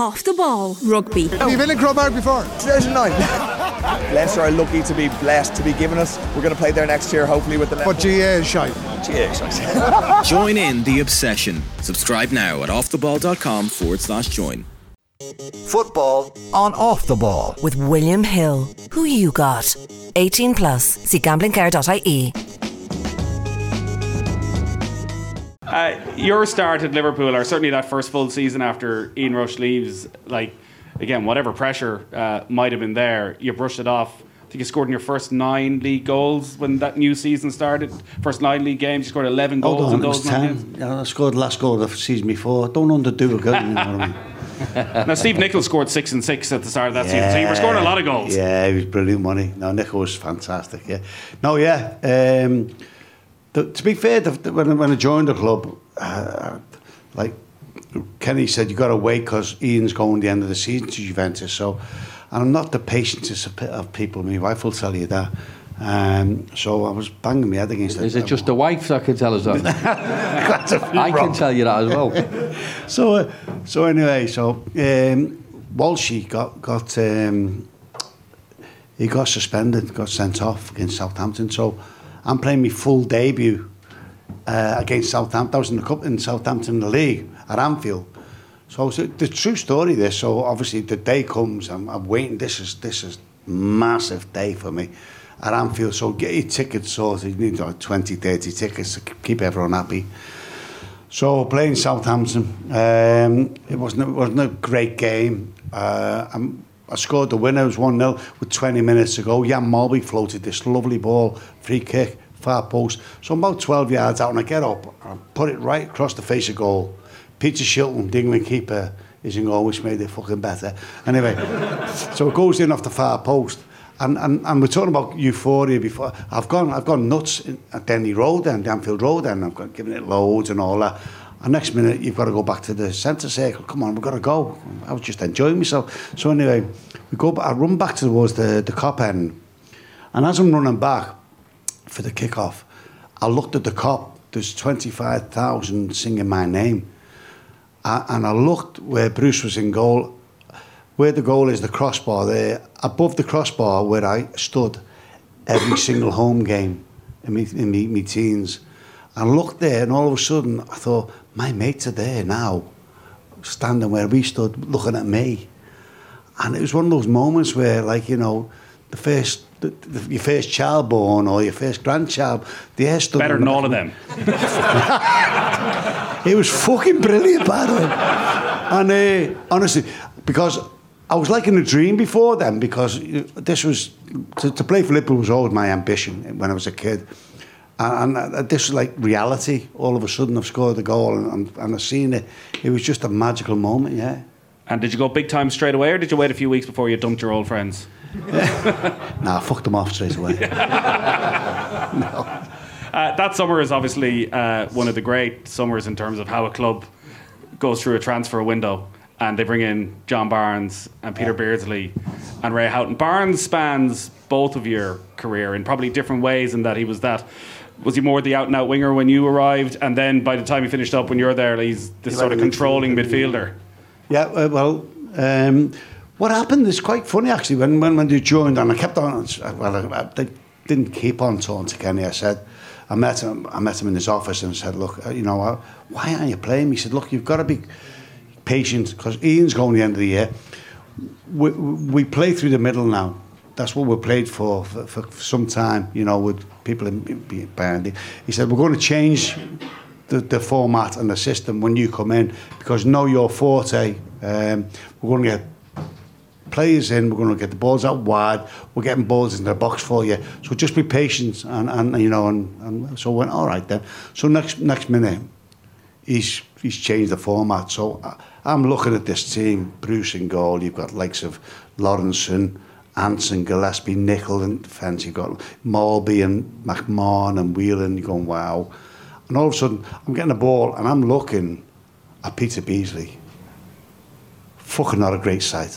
Off the Ball Rugby. Have you been in Cromarty before? 2009. Leicester are lucky to be blessed to be given us. We're going to play there next year, hopefully with the Leicester. But GA is shy. GA is shy. Join in the obsession. Subscribe now at offtheball.com/join. Football on Off the Ball with William Hill. Who you got? 18 plus. See gamblingcare.ie. Your start at Liverpool, or certainly that first full season after Ian Rush leaves, like, again, whatever pressure might have been there, you brushed it off. I think you scored in your first 9 league goals when that new season started. First 9 league games, you scored 11 goals in those 9 games. Yeah, I scored the last goal of the season before. Don't underdo a goal, you know what I mean? Now, Steve Nicol scored 6 and 6 at the start of that season, so you were scoring a lot of goals. Yeah, he was brilliant, money. No, Nicol was fantastic. Yeah, no, yeah. To be fair, when I joined the club, like Kenny said, you got to wait because Ian's going the end of the season to Juventus. So, and I'm not the patience of people. My wife will tell you that. So I was banging my head against it. Is it just the wife that can tell us that? I can tell you that as well. So anyway, Walshy he got suspended, got sent off against Southampton. So I'm playing my full debut against Southampton. I was in the cup in Southampton in the league at Anfield. So the true story this. So obviously the day comes. I'm waiting. This is massive day for me at Anfield. So get your tickets sorted. You need like 20, 30 tickets to keep everyone happy. So playing Southampton, it wasn't a great game. I scored the winner. It was 1-0 with 20 minutes to go. Jan Malby floated this lovely ball, free kick, far post. So I'm about 12 yards out and I get up and I put it right across the face of goal. Peter Shilton, the England keeper, is in goal, which made it fucking better. Anyway, so it goes in off the far post. And we're talking about euphoria before. I've gone nuts at Denny Road and Anfield Road, and I've got given it loads and all that. And next minute, you've got to go back to the centre circle. Come on, we've got to go. I was just enjoying myself. So anyway, I run back towards the cop end. And as I'm running back for the kick-off, I looked at the cop. There's 25,000 singing my name. And I looked where Bruce was in goal. Where the goal is, the crossbar there. Above the crossbar where I stood every single home game in me teens. And I looked there, and all of a sudden, I thought, my mates are there now, standing where we stood, looking at me. And it was one of those moments where, like, you know, your first child born or your first grandchild, the air stood... Better than all of them. It was fucking brilliant, by the way. And honestly, because I was like in a dream before then, because this was... To play for Liverpool was always my ambition when I was a kid. And this was like reality. All of a sudden, I've scored a goal and I've seen it. It was just a magical moment, yeah. And did you go big time straight away, or did you wait a few weeks before you dumped your old friends? Nah, I fucked them off straight away. No. That summer is obviously one of the great summers in terms of how a club goes through a transfer window. And they bring in John Barnes and Peter Beardsley and Ray Houghton. Barnes spans both of your career in probably different ways, in that he was he more the out-and-out winger when you arrived, and then by the time he finished up when you're there, he's this sort of controlling midfielder? Yeah, what happened is quite funny, actually, when you joined, and I kept on, I didn't keep on talking to Kenny. I met him in his office and said, look, why aren't you playing? He said, look, you've got to be patient, because Ian's going the end of the year. We play through the middle now. That's what we're played for some time, with people behind it. He said, we're going to change the format and the system when you come in, because know your forte. We're going to get players in, we're going to get the balls out wide, we're getting balls in the box for you. So just be patient, and so I went, all right then. So next minute, he's changed the format. So I'm looking at this team, Bruce in goal, you've got likes of Lawrenson, Anson, Gillespie, Nicol and defence. You've got Malby and McMahon and Whelan. You're going, wow. And all of a sudden, I'm getting the ball and I'm looking at Peter Beardsley. Fucking not a great sight.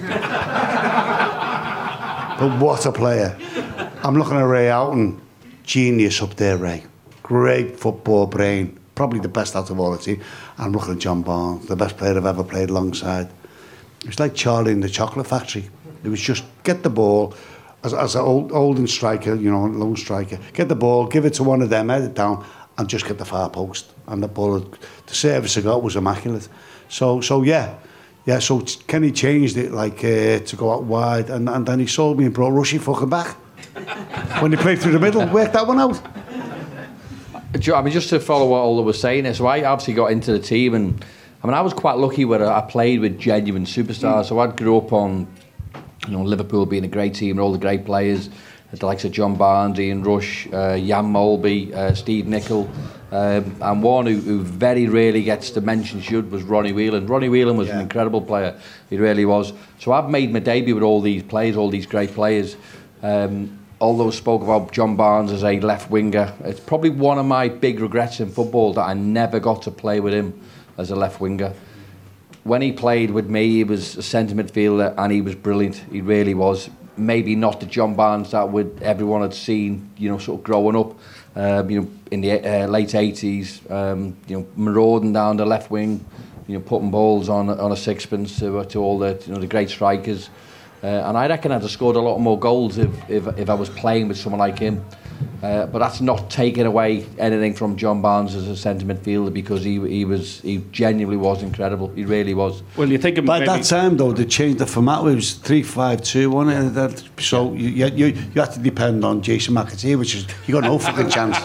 But what a player. I'm looking at Ray Houghton. Genius up there, Ray. Great football brain. Probably the best out of all the team. I'm looking at John Barnes, the best player I've ever played alongside. It was like Charlie in the Chocolate Factory. It was just get the ball, as an olden striker, lone striker, get the ball, give it to one of them, head it down, and just get the far post. And the ball, the service I got was immaculate. So so Kenny changed it to go out wide, and then he sold me and brought Rushy fucking back. When he played through the middle, worked that one out. I mean, just to follow what Ola was saying, so I obviously got into the team, and I was quite lucky where I played with genuine superstars. So I grew up on, Liverpool being a great team and all the great players, the likes of John Barnes, Ian Rush, Jan Molby, Steve Nicol, and one who very rarely gets the mention was Ronnie Whelan. Ronnie Whelan was an incredible player, he really was. So I've made my debut with all these players, all these great players. Although I spoke about John Barnes as a left winger, it's probably one of my big regrets in football that I never got to play with him as a left winger. When he played with me, he was a centre midfielder and he was brilliant. He really was. Maybe not the John Barnes that everyone had seen, sort of growing up, in the late 80s, marauding down the left wing, putting balls on a sixpence to all the great strikers. And I reckon I'd have scored a lot more goals if I was playing with someone like him. But that's not taking away anything from John Barnes as a centre midfielder, because he genuinely was incredible. He really was. Well, you think by that time though, they changed the format. It was 3-5-2, wasn't it? So you had to depend on Jason McAtee, which is you got no fucking chance.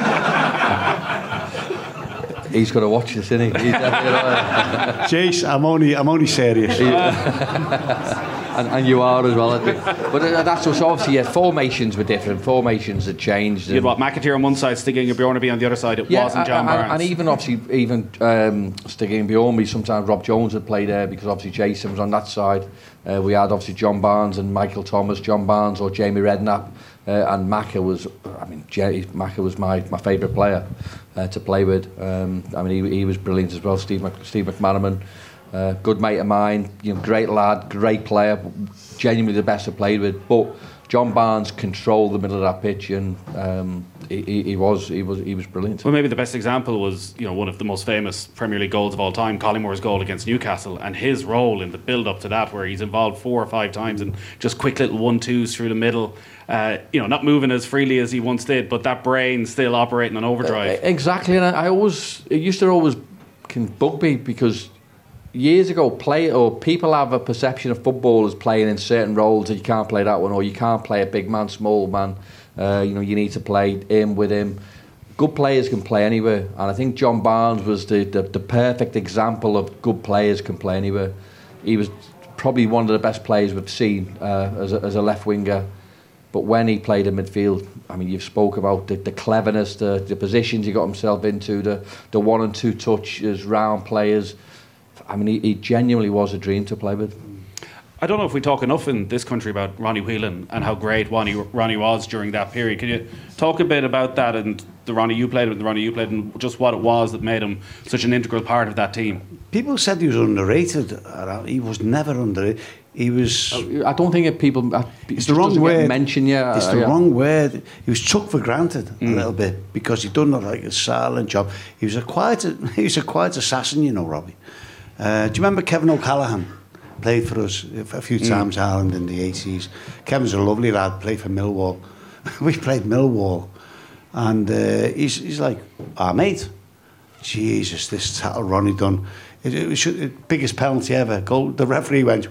He's got to watch this, isn't he? Jace, I'm only serious. And you are as well, I think. But that's so obviously, formations were different. Formations had changed. You had McAteer on one side, Stig and Bjornaby on the other side. It wasn't John Barnes. And even Stig and Bjornaby, sometimes Rob Jones would play there because obviously Jason was on that side. We had obviously John Barnes and Michael Thomas, John Barnes or Jamie Redknapp. And Macca was my favourite player to play with. He was brilliant as well. Steve McManaman, good mate of mine, great lad, great player, genuinely the best I've played with. But John Barnes controlled the middle of that pitch, and he was brilliant. Well, maybe the best example was one of the most famous Premier League goals of all time, Collymoore's goal against Newcastle, and his role in the build up to that, where he's involved 4 or 5 times and just quick little 1-2s through the middle. Not moving as freely as he once did, but that brain still operating on overdrive. Exactly, and it used to always bug me, because years ago, people have a perception of football as playing in certain roles, that you can't play that one, or you can't play a big man, small man. You need to play him with him. Good players can play anywhere, and I think John Barnes was the perfect example of good players can play anywhere. He was probably one of the best players we've seen as a left winger. But when he played in midfield, you've spoke about the cleverness, the positions he got himself into, the 1 and 2 touches, round players. He genuinely was a dream to play with. I don't know if we talk enough in this country about Ronnie Whelan and how great Ronnie was during that period. Can you talk a bit about that and the Ronnie you played with, and just what it was that made him such an integral part of that team? People said he was underrated. He was never underrated. He was. I don't think people. It's the wrong word. It's the wrong word. He was took for granted a little bit because he'd done a silent job. He was a quiet assassin, Robbie. Do you remember Kevin O'Callaghan? Played for us a few times, Ireland in the 80s. Kevin's a lovely lad. Played for Millwall. We played Millwall, and he's like our mate. Jesus, this tackle Ronnie done. It was the biggest penalty ever. Goal. The referee went,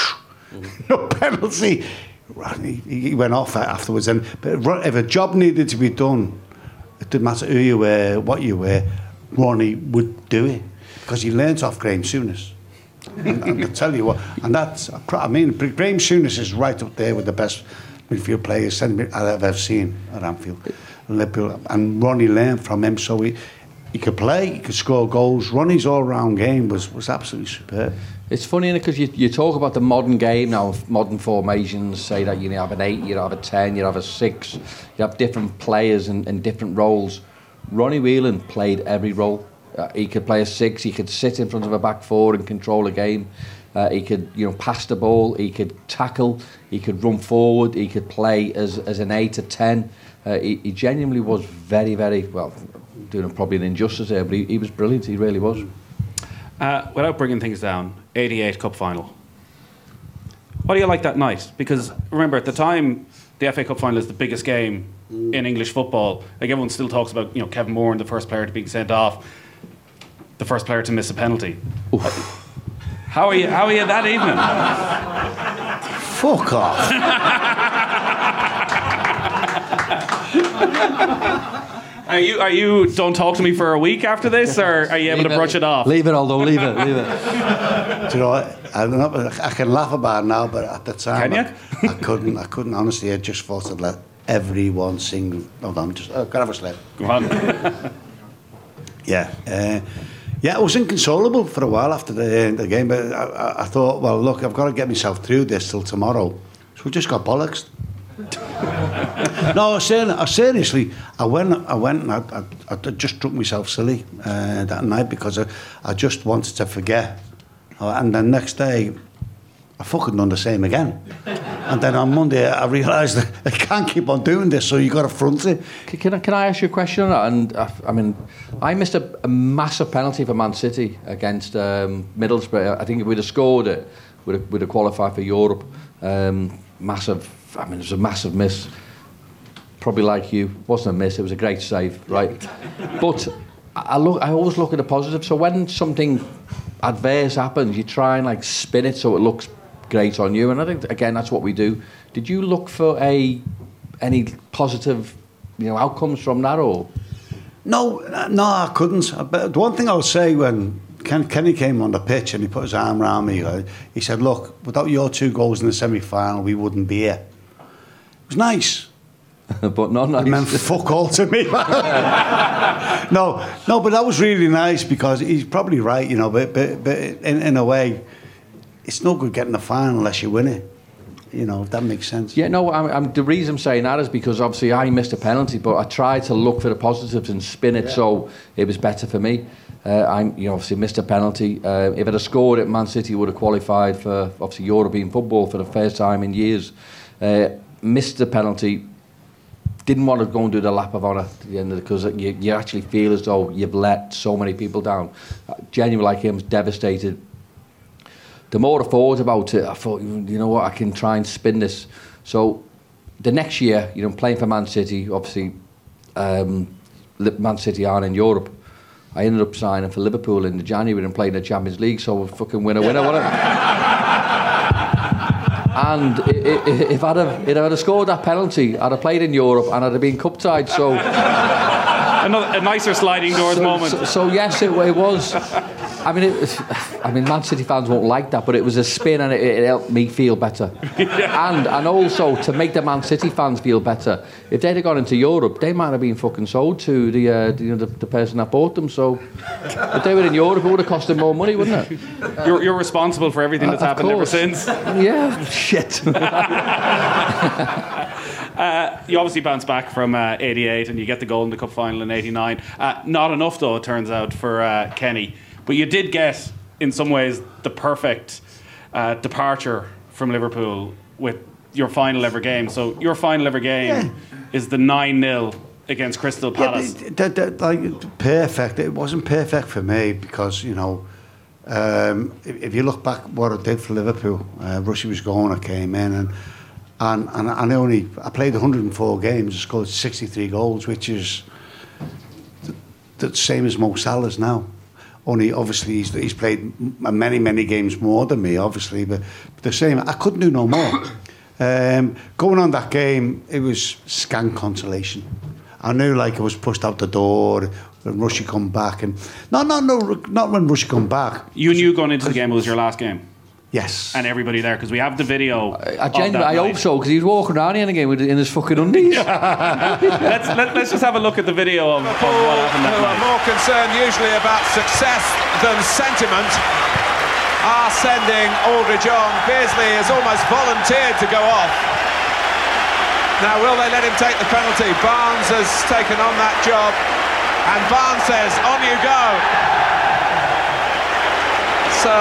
no penalty. He went off afterwards. But if a job needed to be done, it didn't matter who you were, what you were, Ronnie would do it, because he learnt off Graham Souness. and I tell you what, and that's, Graham Souness is right up there with the best midfield players I've ever seen at Anfield. And Ronnie learned from him, so he could play, he could score goals. Ronnie's all-round game was absolutely superb. It's funny, because you talk about the modern game now, modern formations, say that you have an 8, you have a 10, you have a 6, you have different players in different roles. Ronnie Whelan played every role. He could play a 6, he could sit in front of a back 4 and control a game. He could pass the ball, he could tackle, he could run forward, he could play as an 8 or 10. He genuinely was very, very, well, doing probably an injustice there, but he was brilliant, he really was. Without bringing things down, 88 Cup final. What do you like that night? Because remember, at the time, the FA Cup final is the biggest game in English football. Like everyone still talks about, Kevin Moore, the first player to be sent off, the first player to miss a penalty. How are you that evening? Fuck off. Are you? Don't talk to me for a week after this, or are you able to brush it off? Leave it, although leave it. Do you know what? I don't know. I can laugh about it now, but at the time, Can you? I couldn't. Honestly, I just thought I'd let everyone sing. Hold on, just can I have a slip? Go on. Yeah. I was inconsolable for a while after the game, but I thought, well, look, I've got to get myself through this till tomorrow. So we just got bollocks. No, seriously, I went and I just took myself silly that night because I just wanted to forget. And then next day, I fucking done the same again. And then on Monday, I realised that I can't keep on doing this, so you got to front it. Can I ask you a question on that? And I mean, I missed a massive penalty for Man City against Middlesbrough. I think if we'd have scored it, we'd have qualified for Europe. Massive. I mean, it was a massive miss. Probably like you, wasn't a miss. It was a great save, right? But I always look at the positive. So when something adverse happens, you try and spin it so it looks great on you. And I think again that's what we do. Did you look for any positive, outcomes from that, or? No, I couldn't. But the one thing I'll say when Kenny came on the pitch and he put his arm around me, he said, "Look, without your 2 goals in the semi-final, we wouldn't be here." It was nice. But not nice. It meant fuck all to me. No, but that was really nice because he's probably right, but in a way, it's no good getting the final unless you win it. If that makes sense. Yeah, no, the reason I'm saying that is because obviously I missed a penalty, but I tried to look for the positives and spin it so it was better for me. I obviously missed a penalty. If I'd have scored it, Man City would have qualified for obviously European football for the first time in years. Missed the penalty. Didn't want to go and do the lap of honour at the end of it because you actually feel as though you've let so many people down. Genuinely, like him, was devastated. The more I thought about it, I thought, you know what, I can try and spin this. So the next year, playing for Man City, obviously, Man City aren't in Europe. I ended up signing for Liverpool in January and playing the Champions League, so we're fucking winner, wasn't it? And if I'd have scored that penalty, I'd have played in Europe and I'd have been cup tied. So a nicer sliding doors moment. So yes, it was. I mean, Man City fans won't like that, but it was a spin and it helped me feel better. And also to make the Man City fans feel better. If they'd have gone into Europe, they might have been fucking sold to the person that bought them. So if they were in Europe, it would have cost them more money, wouldn't it? You're responsible for everything that's happened ever since. Yeah, shit. You obviously bounce back from 88 and you get the goal in the cup final in 89. Not enough, though, it turns out, for Kenny. But you did get, in some ways, the perfect departure from Liverpool with your final ever game. So your final ever game is the 9-0 against Crystal Palace. Perfect. It wasn't perfect for me because, if you look back what I did for Liverpool, Rushy was gone, I came in and I played 104 games, I scored 63 goals, which is the same as Mo Salah's now. Only obviously he's played many games more than me, obviously, but the same. I couldn't do no more. Going on that game, it was scant consolation. I knew I was pushed out the door when Rushy come back, and not when Rushy come back. You knew going into the game it was your last game. Yes. And everybody there, because we have the video. I hope so, because he was walking around in the game in his fucking undies. Let's just have a look at the video of what happened that night. Who are more concerned usually about success than sentiment are sending Aldridge on. Beardsley has almost volunteered to go off. Now, will they let him take the penalty? Barnes has taken on that job, and Barnes says, on you go. So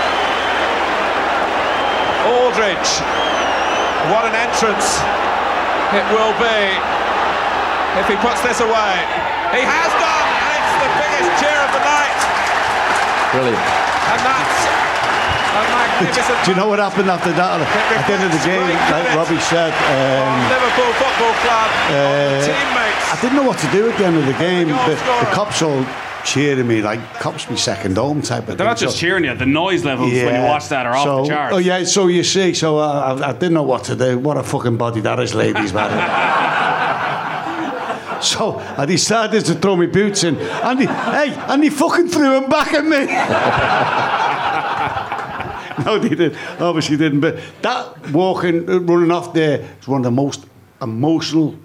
Aldridge, what an entrance it will be if he puts this away. He has done, and it's the biggest cheer of the night. Brilliant. And that's magnificent. Do you know what happened after that? At the end of the game, like Robbie said, Liverpool Football Club, the teammates. I didn't know what to do at the end of the game. The cops all cheering me, like cops be second home type of thing. They're not just cheering you, the noise levels when you watch that are off the charts. Oh yeah, so you see, so I didn't know what to do. What a fucking body that is, ladies, man. So I decided to throw my boots in, and he fucking threw them back at me. No, they didn't. Obviously didn't. But that running off there is one of the most emotional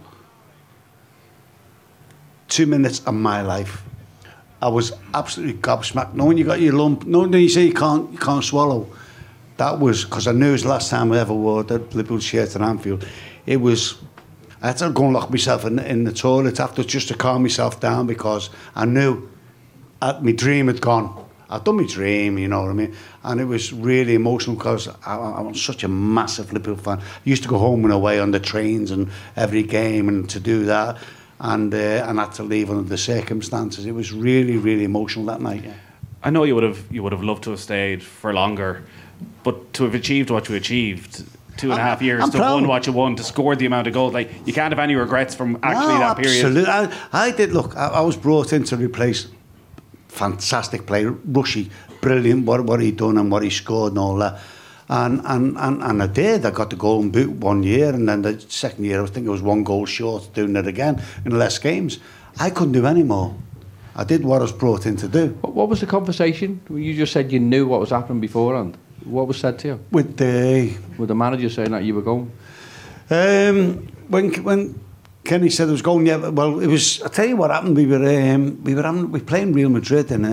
2 minutes of my life. I was absolutely gobsmacked. Knowing you got your lump, knowing you say you can't swallow. That was because I knew it was the last time I ever wore the Liverpool shirt at Anfield. It was. I had to go and lock myself in the toilet after just to calm myself down because I knew my dream had gone. I'd done my dream, you know what I mean? And it was really emotional because I was such a massive Liverpool fan. I used to go home and away on the trains and every game, and to do that. And had to leave under the circumstances. It was really, really emotional that night. Yeah. I know you would have loved to have stayed for longer, but to have achieved what you achieved, 2.5 years, to won what you won, to score the amount of goals, like you can't have any regrets from that period. Absolutely. I did. Look, I was brought in to replace fantastic player, Rushy, brilliant. What he done and what he scored and all that. And I did. I got the golden boot 1 year, and then the second year I think it was 1 goal short of doing it again in less games. I couldn't do any more. I did what I was brought in to do. What was the conversation? You just said you knew what was happening beforehand. What was said to you? With the manager saying that you were going? When Kenny said it was going, yeah. Well, it was. I tell you what happened. We were playing Real Madrid in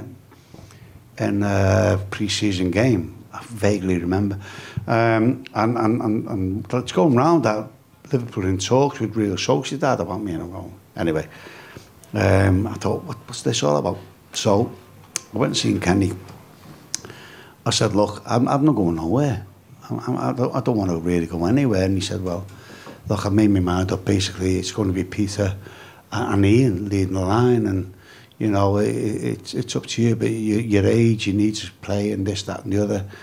a pre-season game. I vaguely remember, and it's going round that Liverpool in talks with Real Sociedad about me, and I'm going. Anyway, I thought, what's this all about? So I went and seen Kenny. I said, look, I'm not going nowhere. I don't want to really go anywhere. And he said, well, look, I've made my mind up. Basically, it's going to be Peter and Ian leading the line, and you know, it's up to you, but your age, you need to play and this, that and the other.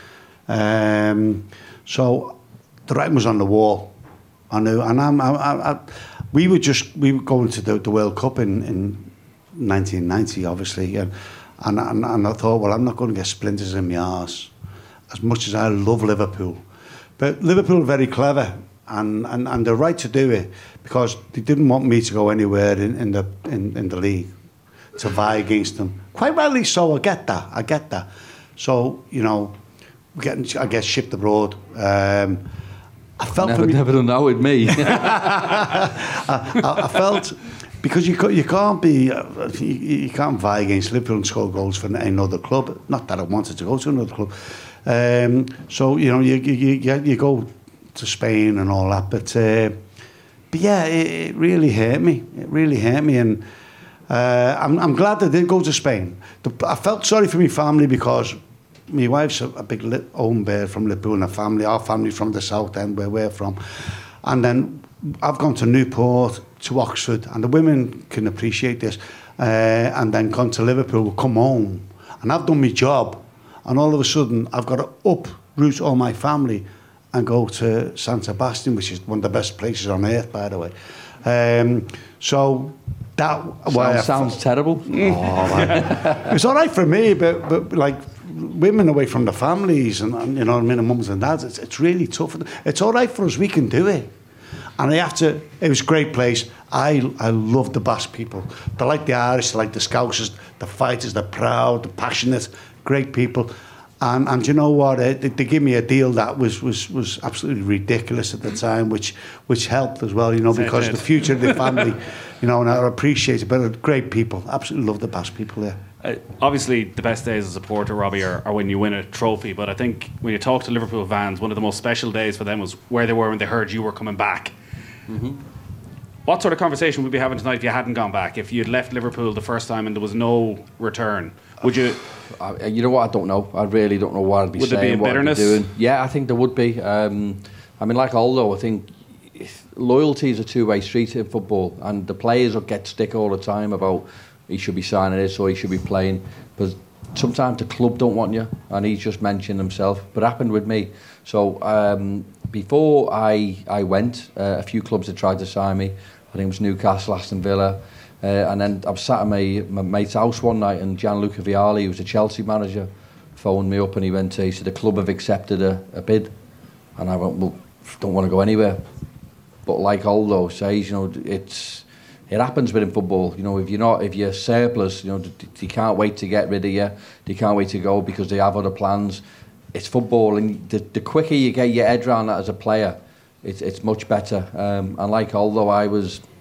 So the writing was on the wall. I knew, and we were going to the World Cup in 1990, obviously, and I thought, well, I'm not going to get splinters in my arse, as much as I love Liverpool. But Liverpool are very clever, and they're right to do it, because they didn't want me to go anywhere in the league to vie against them. Quite rightly so, I get that. So, you know, I guess, shipped abroad. I felt never done that with me. I felt, because you can't vie against Liverpool and score goals for another club. Not that I wanted to go to another club. So, you know, you go to Spain and all that, but yeah, it really hurt me. And I'm glad I did go to Spain. I felt sorry for my family, because my wife's a big home bird from Liverpool, and our family from the South End, where we're from. And then I've gone to Newport, to Oxford, and the women can appreciate this, and then gone to Liverpool, come home, and I've done my job, and all of a sudden I've got to uproot all my family and go to San Sebastian, which is one of the best places on earth, by the way. So that sounds terrible. It's all right for me, but like women away from the families and you know what I mean, and mums and dads, it's really tough. It's all right for us, we can do it. And it was a great place. I love the Basque people. They're like the Irish, they're like the Scousers, the fighters, they're proud, they're passionate, great people. And you know what? They gave me a deal that was absolutely ridiculous at the time, which helped as well, you know, because of the future of the family, you know, and I appreciate it. But great people, absolutely love the Basque people there. Obviously, the best days as a supporter, Robbie, are when you win a trophy. But I think when you talk to Liverpool fans, one of the most special days for them was where they were when they heard you were coming back. Mm-hmm. What sort of conversation would we be having tonight if you hadn't gone back? If you'd left Liverpool the first time and there was no return, would you? You know what? I don't know. I really don't know what I'd be saying. Would there be a bitterness? Doing. Yeah, I think there would be. I mean, like Aldo, I think loyalty is a two-way street in football, and the players will get stick all the time about he should be signing this or he should be playing. But sometimes the club don't want you, and he's just mentioned himself, but it happened with me. So before I went, a few clubs had tried to sign me. I think it was Newcastle, Aston Villa, and then I was sat at my mate's house one night, and Gianluca Vialli, who was the Chelsea manager, phoned me up, and he said the club have accepted a bid, and I went, well, don't want to go anywhere. But like Aldo says, you know, it happens within football. You know, if you're surplus, you know, they can't wait to get rid of you. They can't wait to go because they have other plans. It's football, and the quicker you get your head around that as a player, it's much better. And like Aldo, I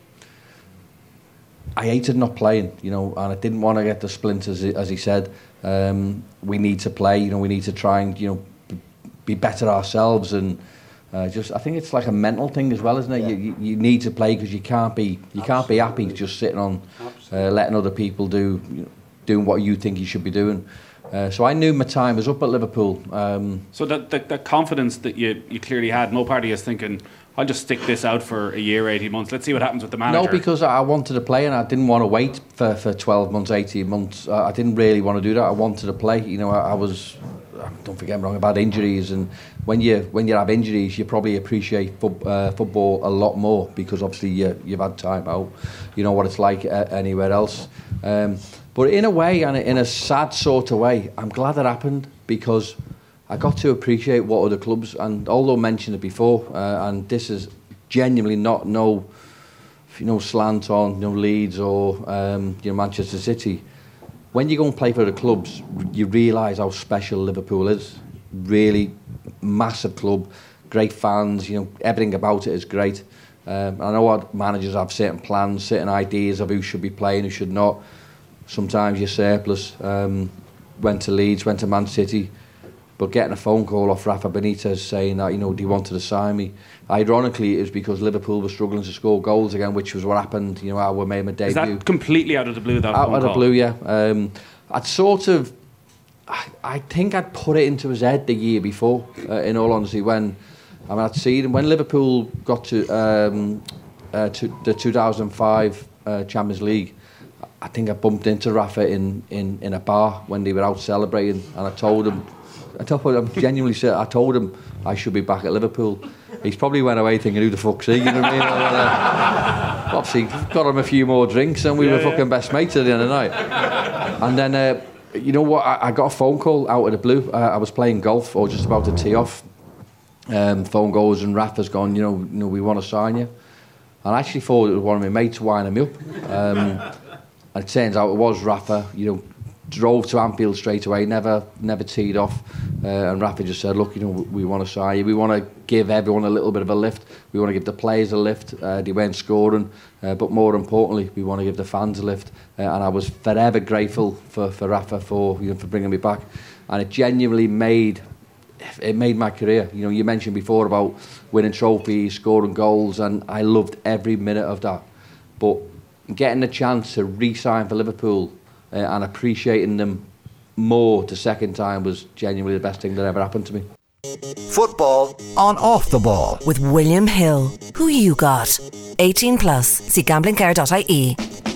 hated not playing, you know, and I didn't want to get the splinters, as he said. We need to play, you know, we need to try and, you know, be better ourselves, and I think it's like a mental thing as well, isn't it? Yeah. You need to play because you can't be happy just sitting on, letting other people doing what you think you should be doing. So I knew my time was up at Liverpool. So that confidence that you clearly had, no party is thinking, I'll just stick this out for a year, 18 months. Let's see what happens with the manager. No, because I wanted to play, and I didn't want to wait for 12 months, 18 months. I didn't really want to do that. I wanted to play. You know, I was, don't forget me wrong, about injuries. And when you have injuries, you probably appreciate football a lot more because obviously you've had time out. You know what it's like anywhere else. But in a way, and in a sad sort of way, I'm glad that happened because I got to appreciate what other clubs, and although mentioned it before, and this is genuinely not no slant on Leeds or Manchester City. When you go and play for the clubs, you realise how special Liverpool is. Really massive club, great fans. You know, everything about it is great. I know what managers have certain plans, certain ideas of who should be playing, who should not. Sometimes you're surplus. Went to Leeds, went to Man City, but getting a phone call off Rafa Benitez saying that, you know, he wanted to sign me. Ironically, it was because Liverpool were struggling to score goals again, which was what happened. You know, I made my debut. Is that completely out of the blue? That phone call? Out of the blue, yeah. I think I'd put it into his head the year before. In all honesty, I'd seen him when Liverpool got to the 2005 Champions League. I think I bumped into Rafa in a bar when they were out celebrating, and I told him I should be back at Liverpool. He's probably went away thinking, who the fuck's he? You know what I mean? Obviously, got him a few more drinks, and we were fucking best mates at the end of the night. And then, you know what? I got a phone call out of the blue. I was playing golf or just about to tee off. Phone goes, and Rafa's gone, you know, we want to sign you. And I actually thought it was one of my mates winding me up. And it turns out it was Rafa, you know, drove to Anfield straight away, never teed off. And Rafa just said, look, you know, we want to sign you. We want to give everyone a little bit of a lift. We want to give the players a lift. They weren't scoring. But more importantly, we want to give the fans a lift. And I was forever grateful for Rafa for bringing me back. And it genuinely made my career. You know, you mentioned before about winning trophies, scoring goals, and I loved every minute of that. But getting the chance to re-sign for Liverpool and appreciating them more the second time was genuinely the best thing that ever happened to me. Football on Off the Ball with William Hill. Who you got? 18 plus. See gamblingcare.ie.